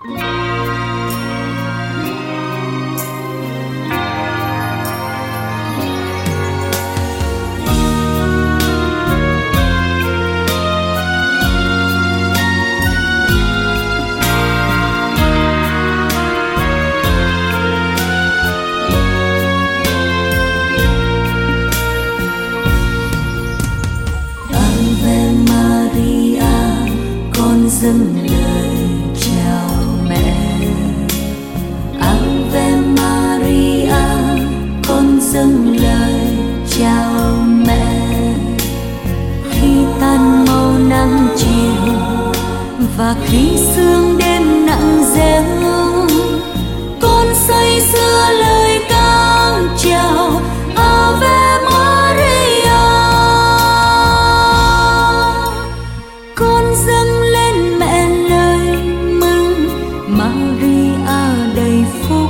dâng lời chào mẹ. Ave Maria, con dâng lời chào mẹ. Khi tan màu nắng chiều và khi sương đêm nặng dẻo, con say sưa lời ca chào Ave Maria. Con dâng lên mẹ lời mừng Maria đầy phúc,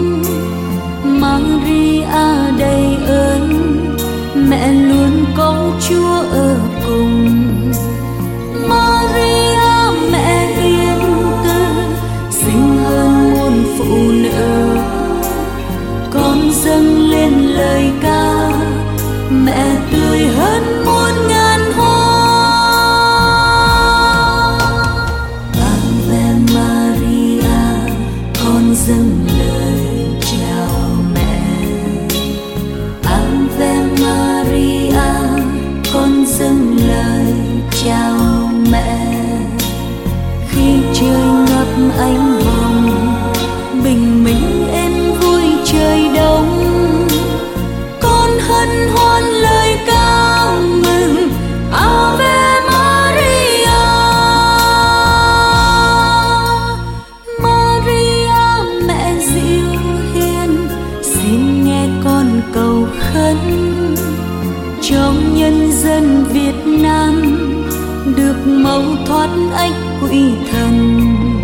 Maria đầy ơn, mẹ luôn có Chúa ở cùng. Maria mẹ hiền từ, xinh hơn muôn phụ nữ. Con dâng lên lời ca, mẹ tươi hơn muôn ngàn hoa. Ave Maria, con dâng lời chào mẹ. Ave Maria, con dâng lời chào mẹ. Khi trời ngập ánh hồng, bình minh em vui trời đông, con hân hoan lời ca mừng Ave Maria. Maria mẹ dịu hiền, xin nghe con cầu khấn trong nhân dân Việt Nam được mầu thoát ách quỷ thần.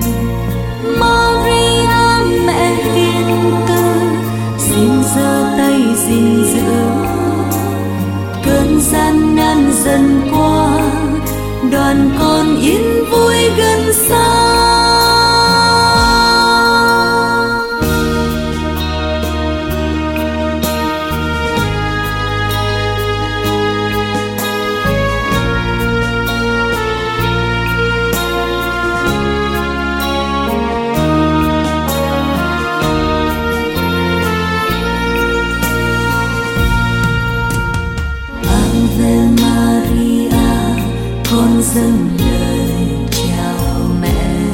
Maria mẹ hiền từ, xin giơ tay gìn giữ. Cơn gian nan dần qua, đoàn con yên vui gần xa. Con dâng lời chào mẹ.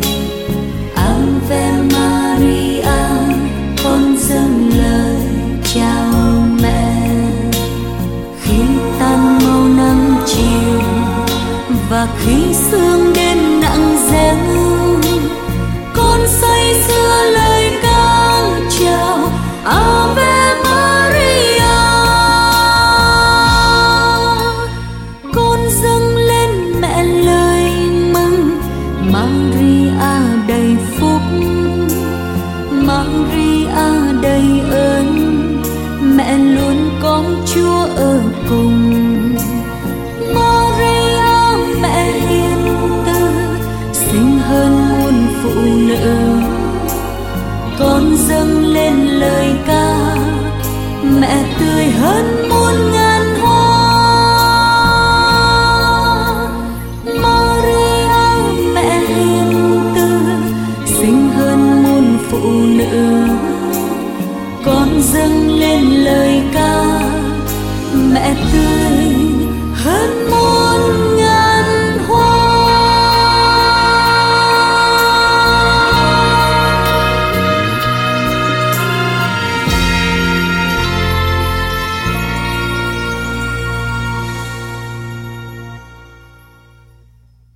Ave Maria, con dâng lời chào mẹ. Khi tan màu nắng chiều và khi sương đêm nặng dẻo, con say sưa lời ca chào Ave Maria. Con dâng lên mẹ lời mừng Maria đầy phúc, Maria đầy ơn, mẹ luôn có Chúa ở cùng. Maria mẹ hiền từ, xinh hơn muôn phụ nữ. Con dâng lên lời ca, mẹ tươi hơn muôn ngàn hoa. Maria mẹ hiền từ, xinh hơn muôn phụ nữ. Con dâng lên lời